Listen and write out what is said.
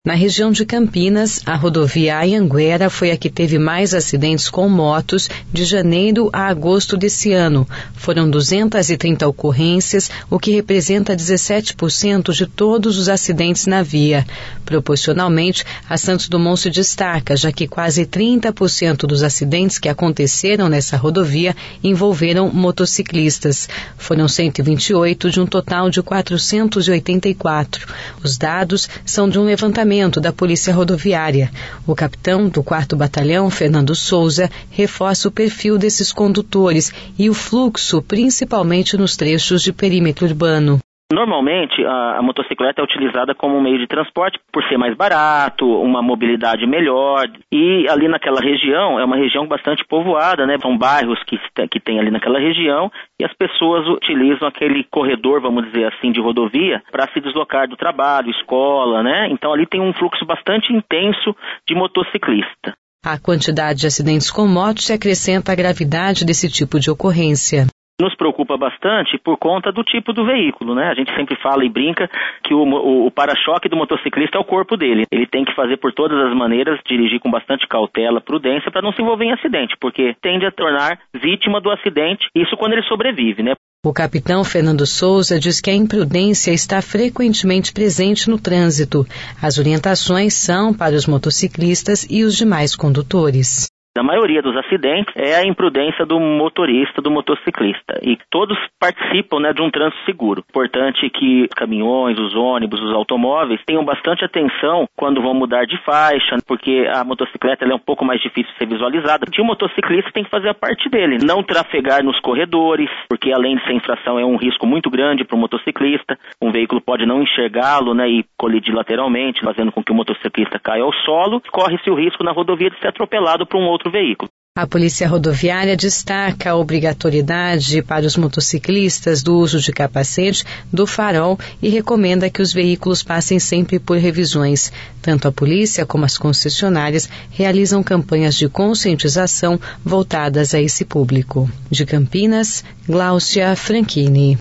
Na região de Campinas, a rodovia Anhanguera foi a que teve mais acidentes com motos de janeiro a agosto desse ano. Foram 230 ocorrências, o que representa 17% de todos os acidentes na via. Proporcionalmente, a Santos Dumont se destaca, já que quase 30% dos acidentes que aconteceram nessa rodovia envolveram motociclistas. Foram 128 de um total de 484. Os dados são de um levantamento da Polícia Rodoviária. O capitão do 4º Batalhão, Fernando Souza, reforça o perfil desses condutores e o fluxo, principalmente nos trechos de perímetro urbano. Normalmente, a motocicleta é utilizada como um meio de transporte por ser mais barato, uma mobilidade melhor. E ali naquela região, é uma região bastante povoada, né? São bairros que tem ali naquela região e as pessoas utilizam aquele corredor, vamos dizer assim, de rodovia para se deslocar do trabalho, escola, né? Então ali tem um fluxo bastante intenso de motociclista. A quantidade de acidentes com motos se acrescenta à gravidade desse tipo de ocorrência. Nos preocupa bastante por conta do tipo do veículo, né? A gente sempre fala e brinca que o para-choque do motociclista é o corpo dele. Ele tem que fazer por todas as maneiras, dirigir com bastante cautela, prudência, para não se envolver em acidente, porque tende a tornar vítima do acidente, isso quando ele sobrevive, né? O capitão Fernando Souza diz que a imprudência está frequentemente presente no trânsito. As orientações são para os motociclistas e os demais condutores. A maioria dos acidentes é a imprudência do motorista, do motociclista. E todos participam, né, de um trânsito seguro. Importante que os caminhões, os ônibus, os automóveis tenham bastante atenção quando vão mudar de faixa, porque a motocicleta ela é um pouco mais difícil de ser visualizada. E o motociclista tem que fazer a parte dele. Não trafegar nos corredores, porque além de ser infração é um risco muito grande para o motociclista. Um veículo pode não enxergá-lo, né, e colidir lateralmente, fazendo com que o motociclista caia ao solo. Corre-se o risco na rodovia de ser atropelado por um outro veículo. A Polícia Rodoviária destaca a obrigatoriedade para os motociclistas do uso de capacete, do farol e recomenda que os veículos passem sempre por revisões. Tanto a polícia como as concessionárias realizam campanhas de conscientização voltadas a esse público. De Campinas, Gláucia Franchini.